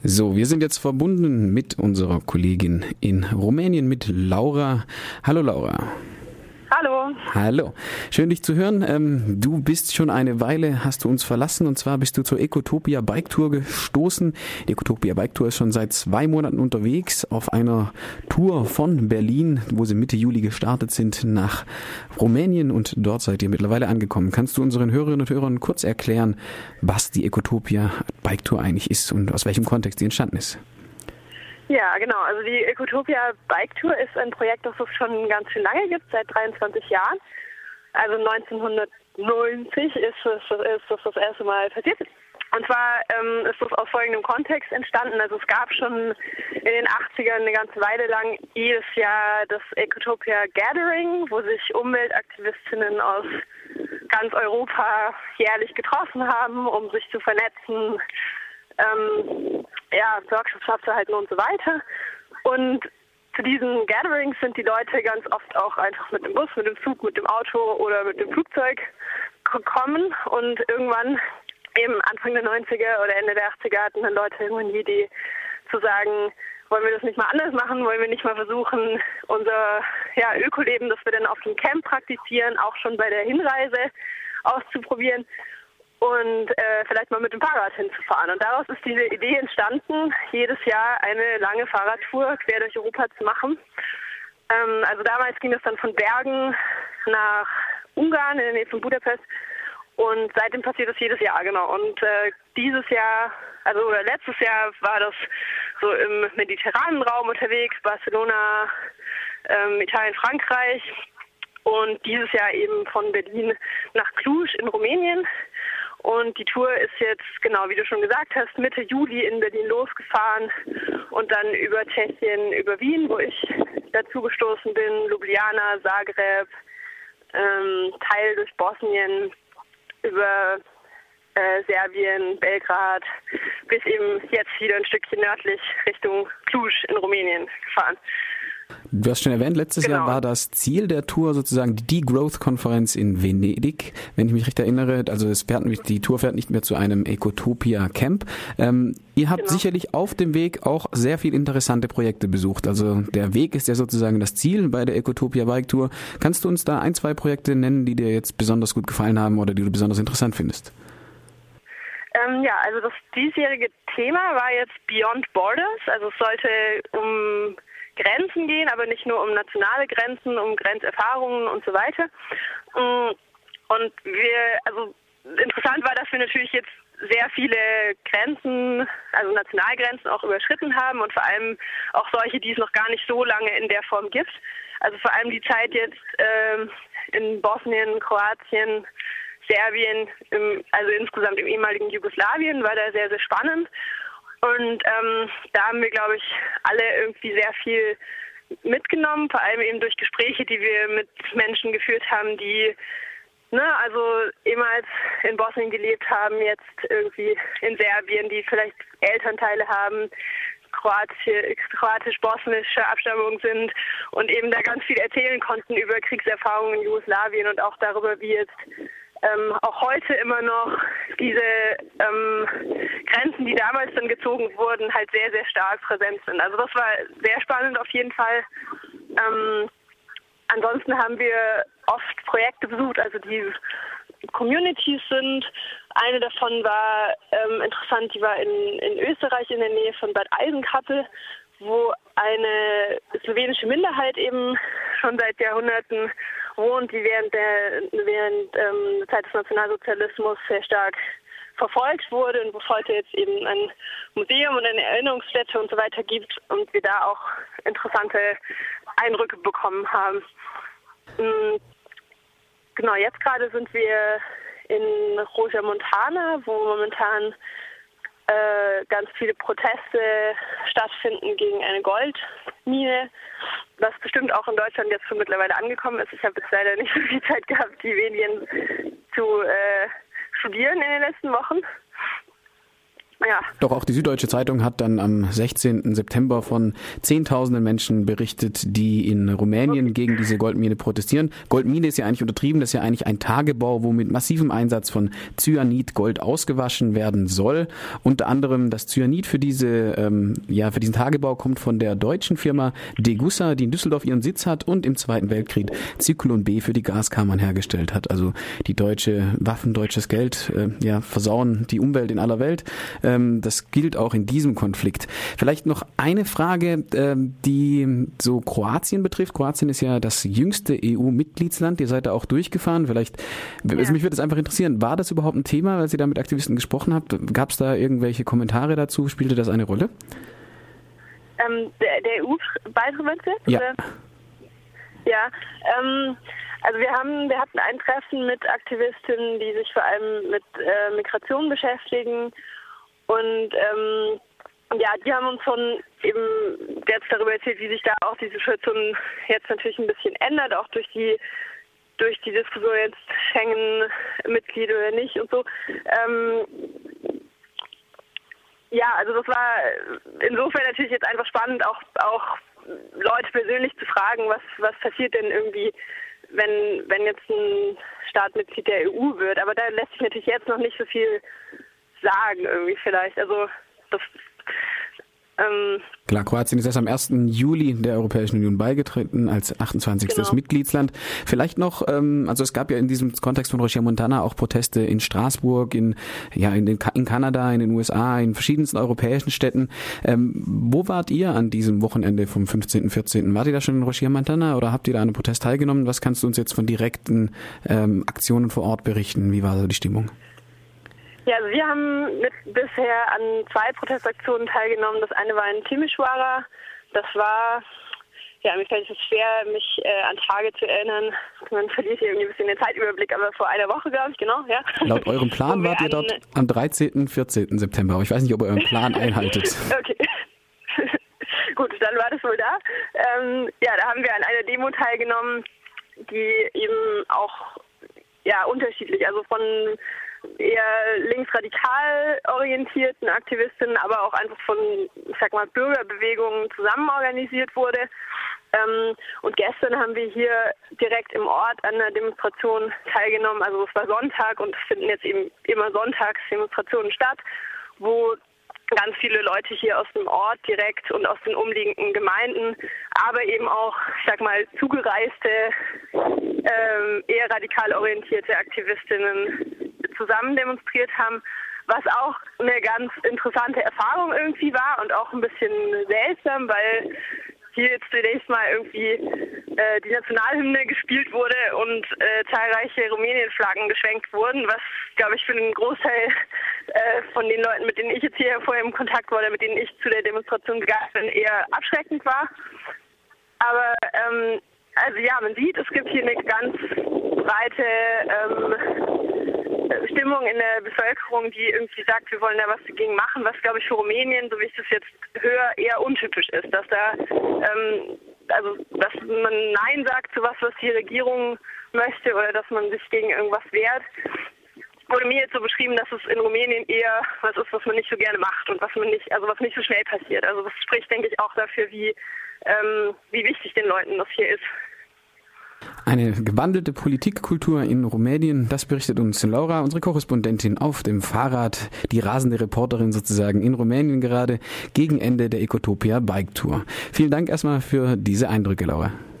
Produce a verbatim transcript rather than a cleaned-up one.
So, wir sind jetzt verbunden mit unserer Kollegin in Rumänien, mit Laura. Hallo Laura. Hallo. Hallo. Schön dich zu hören. Ähm, du bist schon eine Weile, hast du uns verlassen, und zwar bist du zur Ecotopia Bike Tour gestoßen. Die Ecotopia Bike Tour ist schon seit zwei Monaten unterwegs auf einer Tour von Berlin, wo sie Mitte Juli gestartet sind, nach Rumänien, und dort seid ihr mittlerweile angekommen. Kannst du unseren Hörerinnen und Hörern kurz erklären, was die Ecotopia Bike Tour eigentlich ist und aus welchem Kontext sie entstanden ist? Ja, genau. Also die Ecotopia Bike Tour ist ein Projekt, das es schon ganz schön lange gibt, seit dreiundzwanzig Jahren. Also neunzehnhundertneunzig ist es, ist das das erste Mal passiert. Und zwar ähm, ist das aus folgendem Kontext entstanden. Also es gab schon in den achtzigern eine ganze Weile lang jedes Jahr das Ecotopia Gathering, wo sich Umweltaktivistinnen aus ganz Europa jährlich getroffen haben, um sich zu vernetzen, ähm, ja, Workshops abzuhalten und so weiter. Und zu diesen Gatherings sind die Leute ganz oft auch einfach mit dem Bus, mit dem Zug, mit dem Auto oder mit dem Flugzeug gekommen. Und irgendwann, eben Anfang der neunziger oder Ende der achtziger, hatten dann Leute irgendwann die Idee zu sagen, wollen wir das nicht mal anders machen? Wollen wir nicht mal versuchen, unser ja, Ökoleben, das wir dann auf dem Camp praktizieren, auch schon bei der Hinreise auszuprobieren? Und äh, vielleicht mal mit dem Fahrrad hinzufahren. Und daraus ist diese Idee entstanden, jedes Jahr eine lange Fahrradtour quer durch Europa zu machen. Ähm, also damals ging es dann von Bergen nach Ungarn in der Nähe von Budapest. Und seitdem passiert das jedes Jahr, genau. Und äh, dieses Jahr, also oder letztes Jahr war das so im mediterranen Raum unterwegs, Barcelona, ähm, Italien, Frankreich. Und dieses Jahr eben von Berlin nach Cluj in Rumänien. Und die Tour ist jetzt, genau wie du schon gesagt hast, Mitte Juli in Berlin losgefahren und dann über Tschechien, über Wien, wo ich dazu gestoßen bin, Ljubljana, Zagreb, ähm, Teil durch Bosnien, über äh, Serbien, Belgrad, bis eben jetzt wieder ein Stückchen nördlich Richtung Cluj in Rumänien gefahren. Du hast schon erwähnt, letztes genau. Jahr war das Ziel der Tour sozusagen die Degrowth-Konferenz in Venedig, wenn ich mich recht erinnere. Also es fährt, die Tour fährt nicht mehr zu einem Ecotopia-Camp. Ähm, ihr habt genau. sicherlich auf dem Weg auch sehr viele interessante Projekte besucht. Also der Weg ist ja sozusagen das Ziel bei der Ecotopia Bike Tour. Kannst du uns da ein, zwei Projekte nennen, die dir jetzt besonders gut gefallen haben oder die du besonders interessant findest? Ähm, ja, also das diesjährige Thema war jetzt Beyond Borders. Also es sollte um Grenzen gehen, aber nicht nur um nationale Grenzen, um Grenzerfahrungen und so weiter. Und wir, also interessant war, dass wir natürlich jetzt sehr viele Grenzen, also Nationalgrenzen auch überschritten haben und vor allem auch solche, die es noch gar nicht so lange in der Form gibt. Also vor allem die Zeit jetzt ähm, in Bosnien, Kroatien, Serbien, im, also insgesamt im ehemaligen Jugoslawien, war da sehr, sehr spannend. Und ähm, da haben wir, glaube ich, alle irgendwie sehr viel mitgenommen, vor allem eben durch Gespräche, die wir mit Menschen geführt haben, die ne, also ehemals in Bosnien gelebt haben, jetzt irgendwie in Serbien, die vielleicht Elternteile haben, Kroatisch, kroatisch-bosnische Abstammung sind und eben da ganz viel erzählen konnten über Kriegserfahrungen in Jugoslawien und auch darüber, wie jetzt Ähm, auch heute immer noch diese ähm, Grenzen, die damals dann gezogen wurden, halt sehr, sehr stark präsent sind. Also das war sehr spannend auf jeden Fall. Ähm, ansonsten haben wir oft Projekte besucht, also die Communities sind. Eine davon war ähm, interessant, die war in, in Österreich in der Nähe von Bad Eisenkappel, wo eine slowenische Minderheit eben schon seit Jahrhunderten wohnt, die während der während ähm, der Zeit des Nationalsozialismus sehr stark verfolgt wurde und wo es heute jetzt eben ein Museum und eine Erinnerungsstätte und so weiter gibt und wir da auch interessante Eindrücke bekommen haben. Mhm. Genau, jetzt gerade sind wir in Roja-Montana, wo momentan äh, ganz viele Proteste stattfinden gegen eine Goldmine, was bestimmt auch in Deutschland jetzt schon mittlerweile angekommen ist. Ich habe jetzt leider nicht so viel Zeit gehabt, die Medien zu äh, studieren in den letzten Wochen. Ja. Doch auch die Süddeutsche Zeitung hat dann am sechzehnten September von Zehntausenden Menschen berichtet, die in Rumänien gegen diese Goldmine protestieren. Goldmine ist ja eigentlich untertrieben, das ist ja eigentlich ein Tagebau, wo mit massivem Einsatz von Cyanid Gold ausgewaschen werden soll. Unter anderem das Cyanid für diese, ähm, ja, für diesen Tagebau kommt von der deutschen Firma Degussa, die in Düsseldorf ihren Sitz hat und im Zweiten Weltkrieg Zyklon B für die Gaskammern hergestellt hat. Also die deutsche Waffen, deutsches Geld, äh, ja, versauen die Umwelt in aller Welt. Das gilt auch in diesem Konflikt. Vielleicht noch eine Frage, die so Kroatien betrifft. Kroatien ist ja das jüngste E U-Mitgliedsland. Ihr seid da auch durchgefahren. Vielleicht, ja. also mich würde es einfach interessieren, war das überhaupt ein Thema, als ihr da mit Aktivisten gesprochen habt? Gab es da irgendwelche Kommentare dazu? Spielte das eine Rolle? Ähm, der, der E U-Beitritt jetzt? Ja. Oder? Ja, ähm, also wir haben, wir hatten ein Treffen mit Aktivistinnen, die sich vor allem mit äh, Migration beschäftigen. Und ähm, ja, die haben uns schon eben jetzt darüber erzählt, wie sich da auch die Situation jetzt natürlich ein bisschen ändert, auch durch die durch die Diskussion jetzt Schengen-Mitglied oder nicht und so. Ähm, ja, also das war insofern natürlich jetzt einfach spannend, auch auch Leute persönlich zu fragen, was was passiert denn irgendwie, wenn wenn jetzt ein Staat Mitglied der E U wird. Aber da lässt sich natürlich jetzt noch nicht so viel sagen irgendwie vielleicht. Also das ähm, Klar, Kroatien ist erst am ersten Juli der Europäischen Union beigetreten als achtundzwanzigstes Genau. Mitgliedsland. Vielleicht noch, ähm, also es gab ja in diesem Kontext von Regina-Montana auch Proteste in Straßburg, in ja in, den, in Kanada, in den U S A, in verschiedensten europäischen Städten. Ähm, wo wart ihr an diesem Wochenende vom fünfzehnten, vierzehnten? Wart ihr da schon in Regina-Montana oder habt ihr da an einem Protest teilgenommen? Was kannst du uns jetzt von direkten ähm, Aktionen vor Ort berichten? Wie war so die Stimmung? Ja, also wir haben mit bisher an zwei Protestaktionen teilgenommen. Das eine war in Timișoara. Das war, ja, mir fällt es schwer, mich äh, an Tage zu erinnern. Man verliert hier irgendwie ein bisschen den Zeitüberblick, aber vor einer Woche, glaube ich, genau, ja. Laut eurem Plan wart ihr dort am dreizehnten, vierzehnten September, aber ich weiß nicht, ob ihr euren Plan einhaltet. Okay. Gut, dann war das wohl da. Ähm, ja, da haben wir an einer Demo teilgenommen, die eben auch, ja, unterschiedlich, also von eher linksradikal orientierten Aktivistinnen, aber auch einfach von, ich sag mal, Bürgerbewegungen zusammen organisiert wurde. Ähm, und gestern haben wir hier direkt im Ort an einer Demonstration teilgenommen. Also es war Sonntag und es finden jetzt eben immer sonntags Demonstrationen statt, wo ganz viele Leute hier aus dem Ort direkt und aus den umliegenden Gemeinden, aber eben auch, ich sag mal, zugereiste, ähm, eher radikal orientierte Aktivistinnen zusammen demonstriert haben, was auch eine ganz interessante Erfahrung irgendwie war und auch ein bisschen seltsam, weil hier jetzt zunächst mal irgendwie äh, die Nationalhymne gespielt wurde und äh, zahlreiche Rumänien-Flaggen geschwenkt wurden, was, glaube ich, für einen Großteil äh, von den Leuten, mit denen ich jetzt hier vorher im Kontakt war oder mit denen ich zu der Demonstration gegangen bin, eher abschreckend war. Aber ähm, also ja, man sieht, es gibt hier eine ganz breite ähm, Stimmung in der Bevölkerung, die irgendwie sagt, wir wollen da was dagegen machen, was, glaube ich, für Rumänien, so wie ich das jetzt höre, eher untypisch ist, dass da, ähm, also, dass man Nein sagt zu was, was die Regierung möchte oder dass man sich gegen irgendwas wehrt. Wurde mir jetzt so beschrieben, dass es in Rumänien eher was ist, was man nicht so gerne macht und was man nicht, also was nicht so schnell passiert. Also das spricht, denke ich, auch dafür, wie, ähm, wie wichtig den Leuten das hier ist. Eine gewandelte Politikkultur in Rumänien, das berichtet uns Laura, unsere Korrespondentin auf dem Fahrrad, die rasende Reporterin sozusagen in Rumänien gerade, gegen Ende der Ecotopia Bike Tour. Vielen Dank erstmal für diese Eindrücke, Laura.